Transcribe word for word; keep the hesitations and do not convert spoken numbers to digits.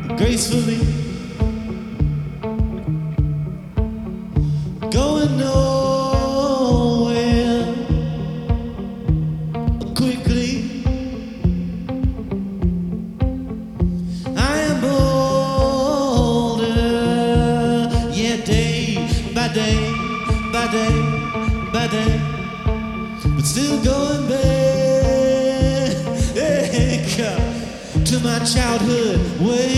gracefully, going nowhere quickly. I am older, yeah, day by day, by day, by day, but still going back to my childhood way.